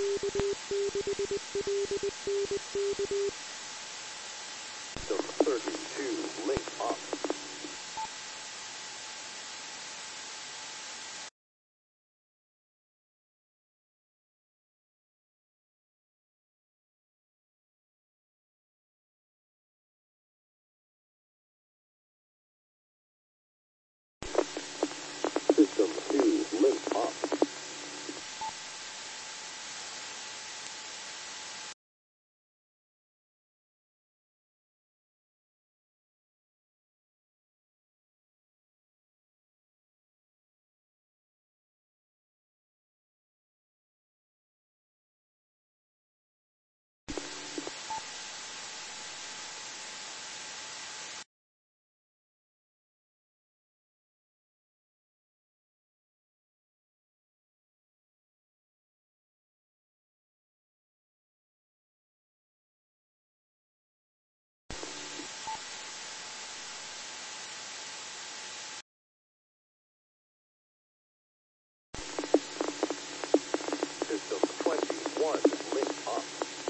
System 32, link up. System 2, link up. System 21, link up.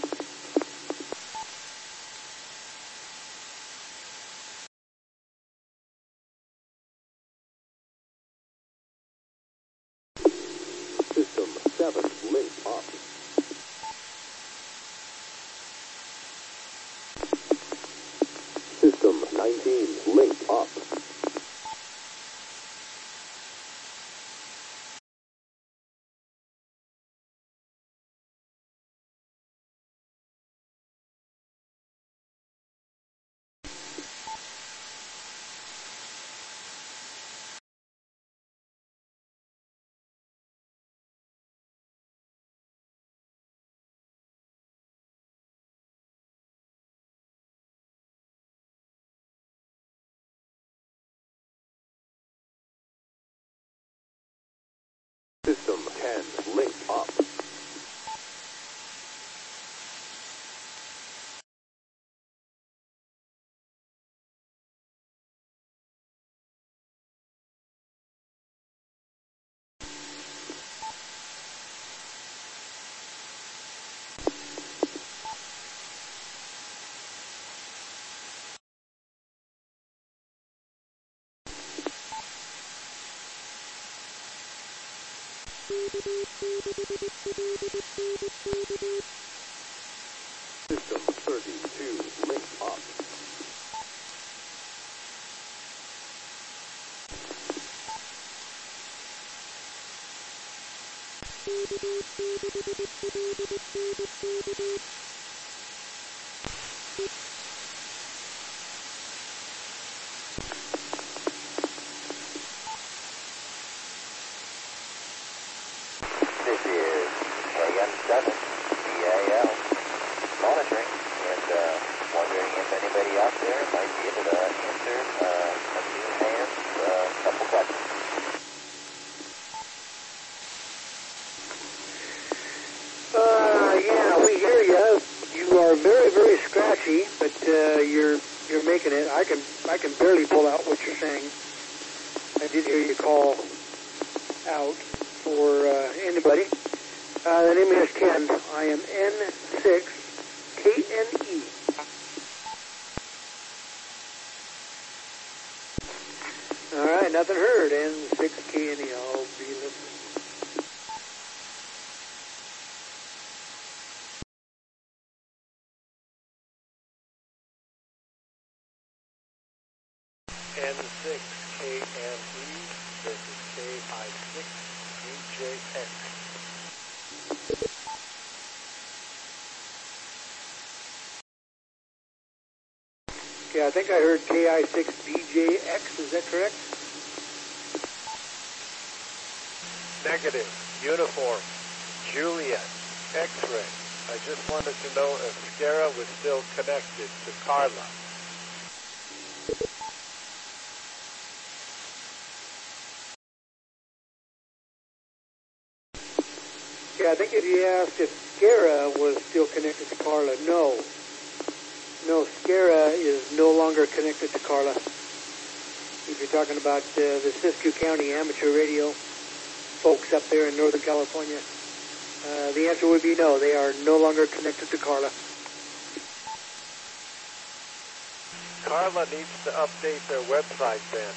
System 7, link up. System 19, link up. System 10, link up. System 32, link up. This is KM7 BAL monitoring and wondering if anybody out there might be able to answer a new hand's couple questions. Yeah, we hear you. You are very, very scratchy, but you're making it. I can barely pull out what you're saying. I did hear you call out for anybody. The name is Ken. I am N6KNE. All right, nothing heard. N6KNE. I'll be listening. N6KNE, this is KI6BJX. Okay, I think I heard KI6BJX. Is that correct? Negative, uniform, Juliet, X-ray. I just wanted to know if Scara was still connected to Carla. Yeah, I think if you asked if Scara was still connected to Carla, no. No, Scara is no longer connected to Carla. If you're talking about the Siskiyou County amateur radio folks up there in Northern California, The answer would be no. They are no longer connected to Carla. Carla needs to update their website then.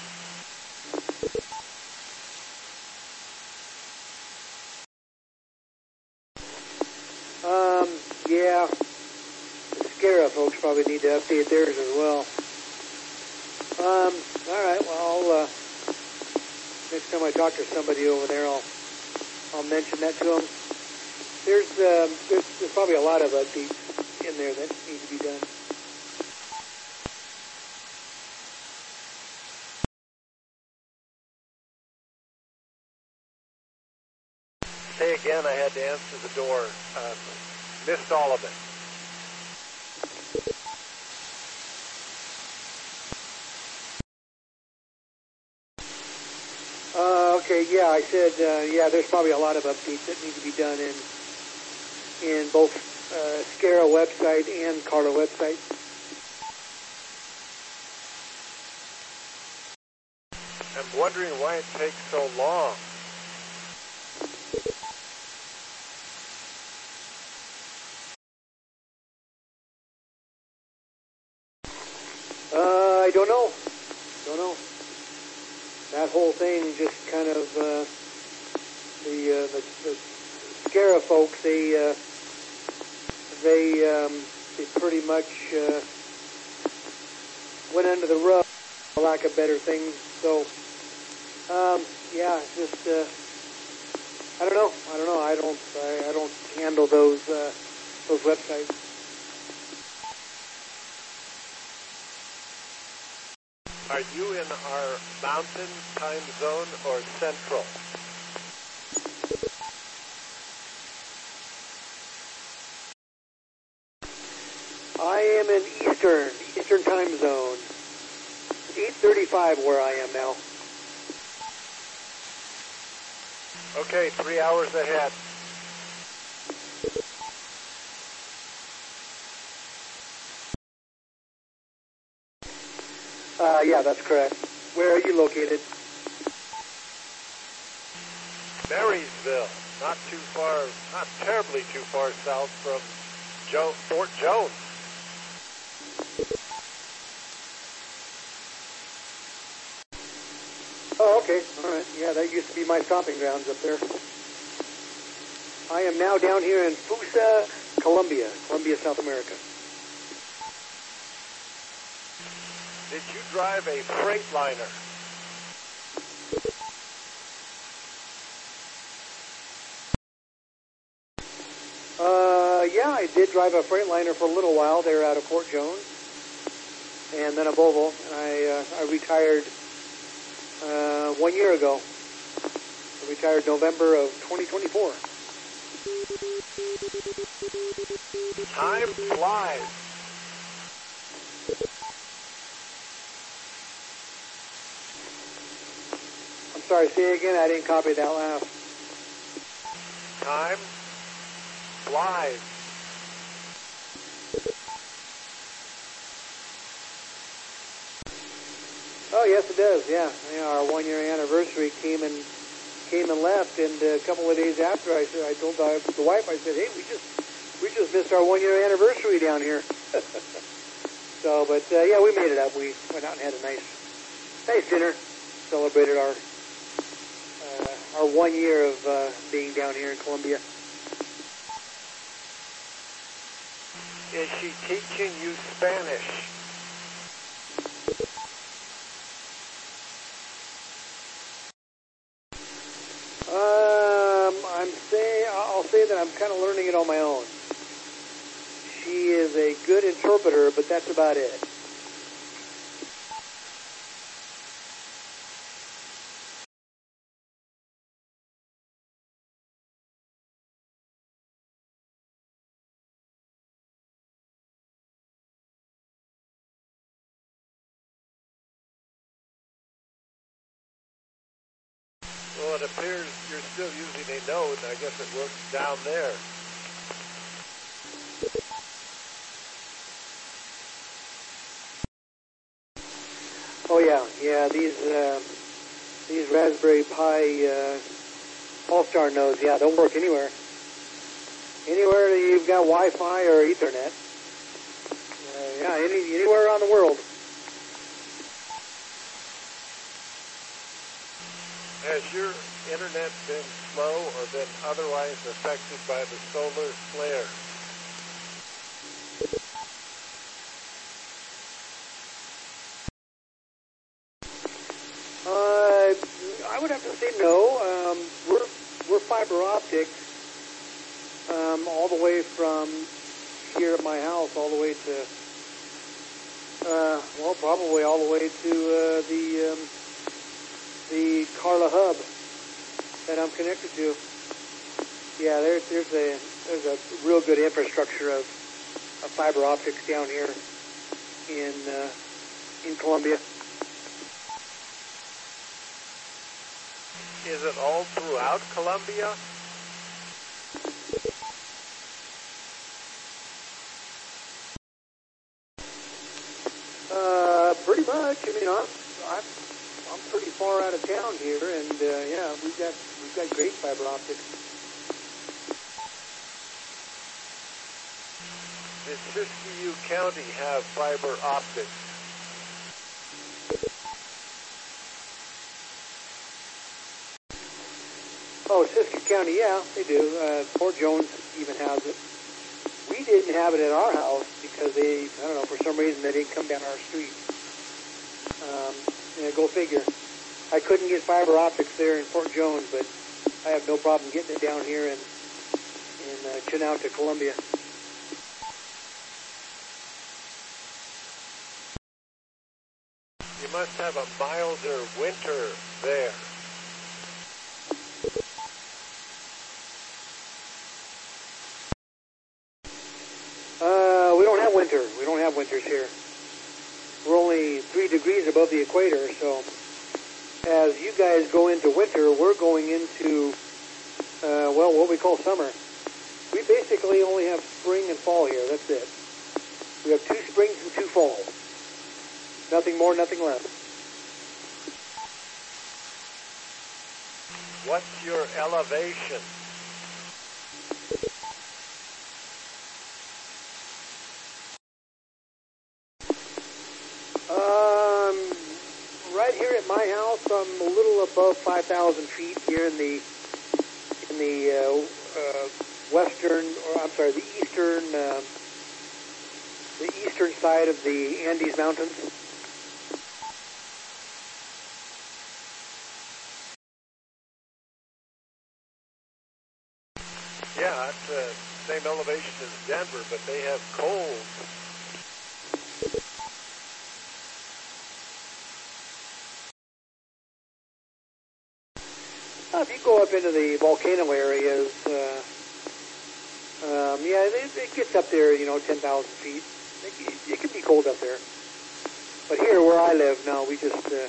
Yeah. The Scara folks probably need to update theirs as well. All right. Well, next time I talk to somebody over there, I'll mention that to them. There's probably a lot of updates in there that need to be done. Say again, I had to answer the door. Missed all of it. Okay, yeah, I said, yeah, there's probably a lot of updates that need to be done in both Scara website and Carla website. I'm wondering why it takes so long. I don't know. That whole thing just kind of, the Scara folks, they pretty much went under the rug, for lack of better things. So, yeah, just, I don't know. I don't handle those websites. Are you in our mountain time zone or central? I am in Eastern time zone. 8:35 where I am now. Okay, 3 hours ahead. Yeah, that's correct. Where are you located? Marysville, not terribly too far south from Fort Jones. Oh, okay. All right. Yeah, that used to be my stomping grounds up there. I am now down here in Fusa, Colombia, South America. Did you drive a Freightliner? Yeah, I did drive a Freightliner for a little while there out of Fort Jones, and then a Volvo. I retired 1 year ago. I retired November of 2024. Time flies. I'm sorry, say again. I didn't copy that last. Time flies. Oh yes, it does. Yeah, our 1 year anniversary came and left, and a couple of days after, I told the wife, I said, "Hey, we just missed our 1 year anniversary down here." So, but yeah, we made it up. We went out and had a nice dinner, celebrated our 1 year of being down here in Colombia. Is she teaching you Spanish? I'll say that I'm kind of learning it on my own. She is a good interpreter, but that's about it. Well, it appears you're still using a node. I guess it works down there. Oh yeah. These Raspberry Pi All-Star nodes, yeah, don't work anywhere. Anywhere that you've got Wi-Fi or Ethernet. Yeah, anywhere around the world. Has your internet been slow or been otherwise affected by the solar flare? I would have to say no. We're fiber optic all the way from here at my house all the way to well, probably all the way to the Carla hub that I'm connected to. Yeah, there's a real good infrastructure of fiber optics down here in Columbia. Is it all throughout Columbia? Pretty much. I mean, I'm pretty far out of town here, and yeah, we've got great fiber optics. Does Siskiyou County have fiber optics? Oh, Siskiyou County, yeah, they do. Fort Jones even has it. We didn't have it at our house because I don't know, for some reason they didn't come down our street. Yeah, go figure. I couldn't get fiber optics there in Fort Jones, but I have no problem getting it down here in Chinauta, Columbia. You must have a milder winter there. We don't have winter. We don't have winters here. We're only 3 degrees above the equator, so as you guys go into winter, we're going into, well, what we call summer. We basically only have spring and fall here. That's it. We have 2 springs and 2 falls. Nothing more, nothing less. What's your elevation? Right here at my house, I'm a little above 5,000 feet here in the western, or I'm sorry, the eastern side of the Andes Mountains. Yeah, it's the same elevation as Denver, but they have cold. If you go up into the volcano areas, yeah, it gets up there, 10,000 feet. It can be cold up there. But here, where I live, no, we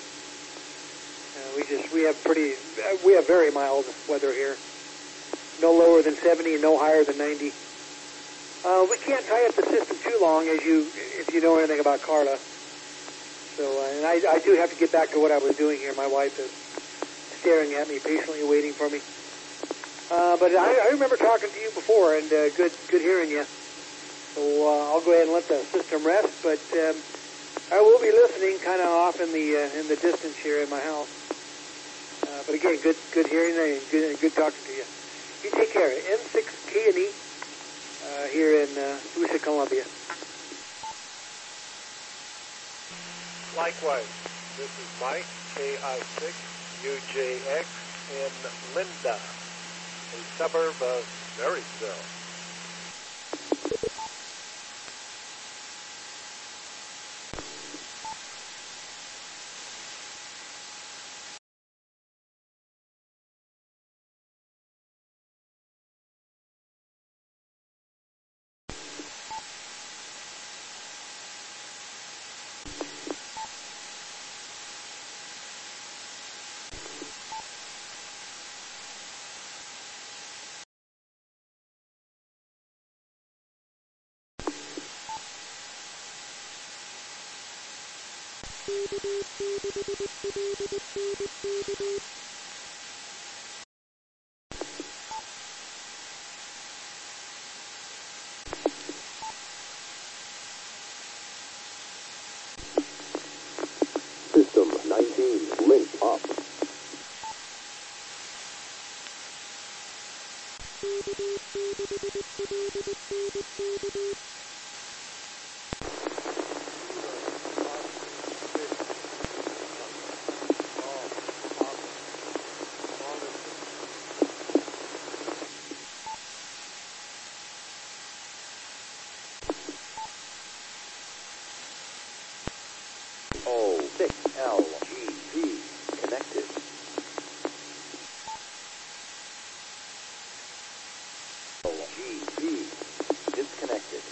have very mild weather here. No lower than 70 and no higher than 90. We can't tie up the system too long, if you know anything about Carla. So, and I do have to get back to what I was doing here. My wife is staring at me, patiently waiting for me. But I remember talking to you before, and good hearing you. So I'll go ahead and let the system rest. But I will be listening, kind of off in the distance here in my house. But again, good hearing you and good talking to you. You take care. N6K&E here in Lucia, Columbia. Likewise, this is Mike, KI6, UJX in Linda, a suburb of Marysville. O6LGV connected. LGV disconnected.